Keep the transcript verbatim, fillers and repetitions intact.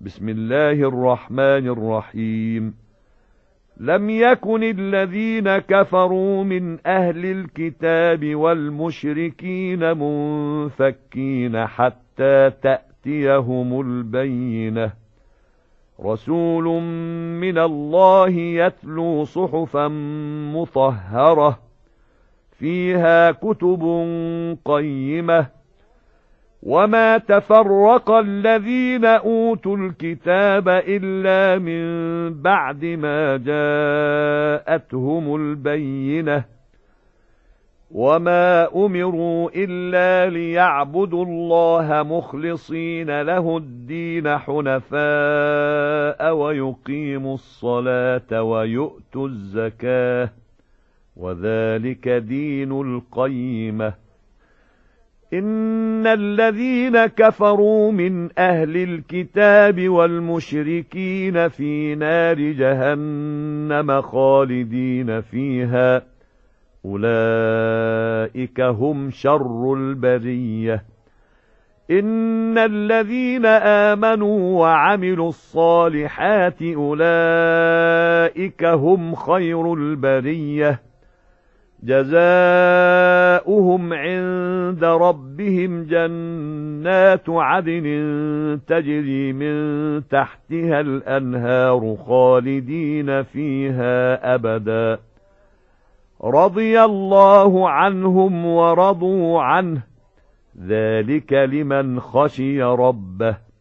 بسم الله الرحمن الرحيم لم يكن الذين كفروا من أهل الكتاب والمشركين منفكين حتى تأتيهم البينة رسول من الله يتلو صحفا مطهرة فيها كتب قيمة وما تفرق الذين أوتوا الكتاب إلا من بعد ما جاءتهم البينة وما أمروا إلا ليعبدوا الله مخلصين له الدين حنفاء ويقيموا الصلاة ويؤتوا الزكاة وذلك دين القيمة إن الذين كفروا من أهل الكتاب والمشركين في نار جهنم خالدين فيها أولئك هم شر البرية إن الذين آمنوا وعملوا الصالحات أولئك هم خير البرية جزاؤهم عند ربهم جنات عدن تجري من تحتها الأنهار خالدين فيها أبدا رضي الله عنهم ورضوا عنه ذلك لمن خشي ربه